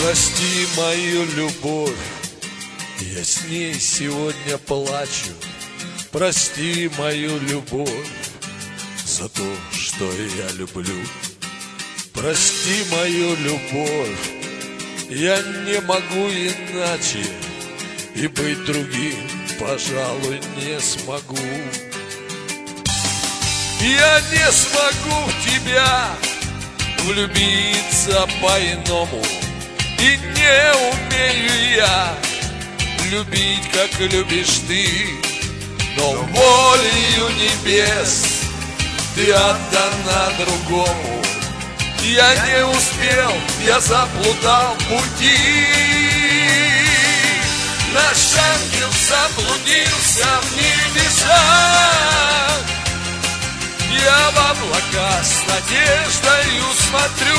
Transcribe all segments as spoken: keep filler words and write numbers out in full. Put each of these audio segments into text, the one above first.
Прости мою любовь, я с ней сегодня плачу. Прости мою любовь за то, что я люблю. Прости мою любовь, я не могу иначе, и быть другим, пожалуй, не смогу. Я не смогу в тебя влюбиться по-иному, и не умею я любить, как любишь ты. Но волею небес ты отдана другому. Я не успел, я заплутал в пути. Наш ангел заблудился в небесах. Я в облака с надеждою смотрю.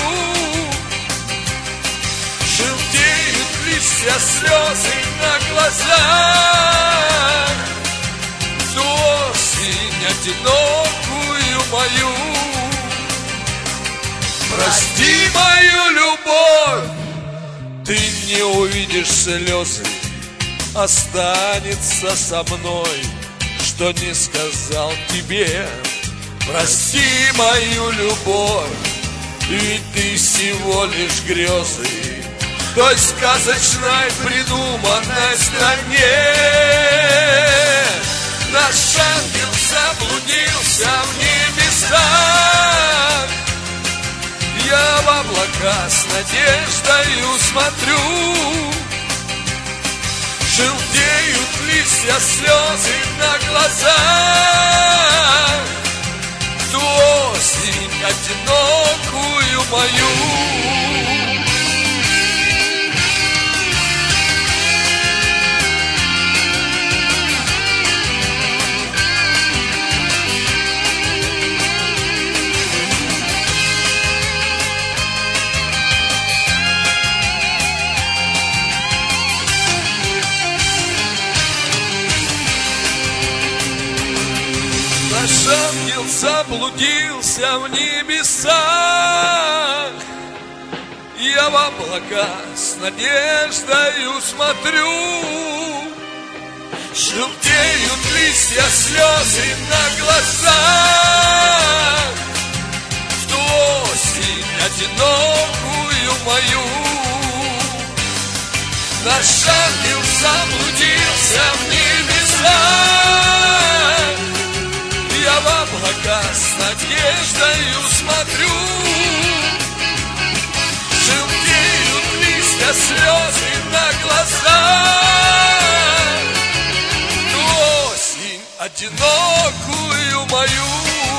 Желтеют листья, слезы на глазах. Ту осень одинокую мою. Прости мою любовь, ты не увидишь слезы. Останется со мной, что не сказал тебе. Прости мою любовь, ведь ты всего лишь грезы в той сказочной придуманной стране. Наш ангел заблудился в небесах. Я в облака с надеждою смотрю. Желтеют листья, слезы на глазах. Ту осень одинокую мою. Наш ангел заблудился в небесах. Я в облака с надеждою смотрю. Желтеют листья, слезы на глазах. В ту осень одинокую мою. Наш ангел заблудился в небесах. Я в облака с надеждою смотрю. Желтеют листья, слезы на глазах. Ту осень одинокую мою.